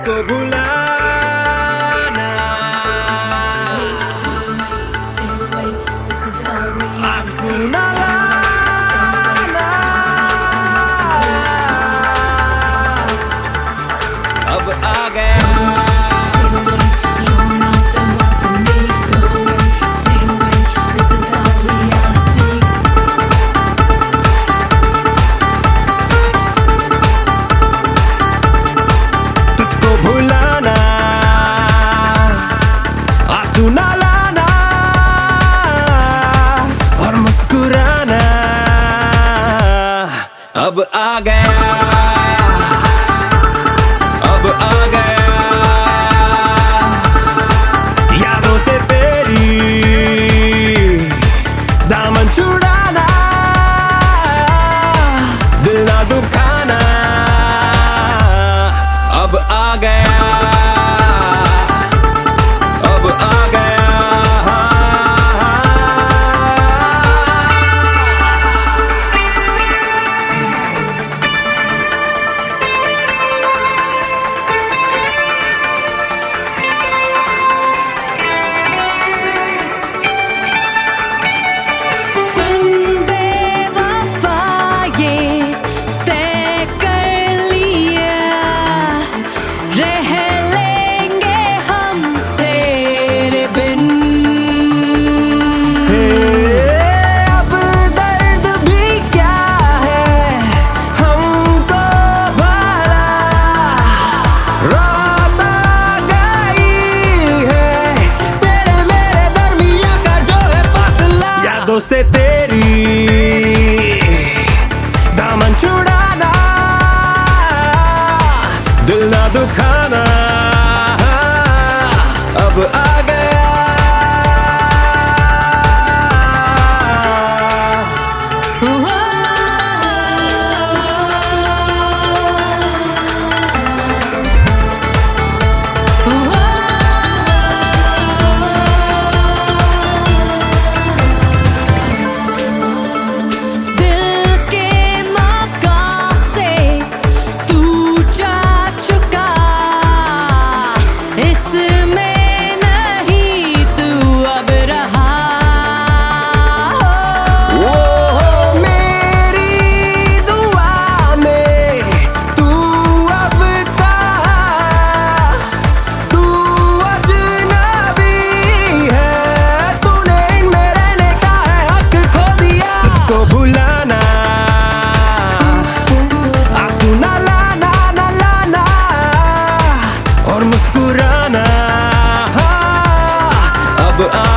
तुझको भुलाना, आंसू ना लाना, अब आ गया ना लाना और मुस्कुराना, अब आ गया, अब आ गया यादों से तेरी दामन छुड़ाना, दिल ना दुखाना, अब आ गया, अब आ गया। यादों से तेरी दामन छुड़ाना, दिल ना दुखाना, अब आ गया, मुस्कुराना, अब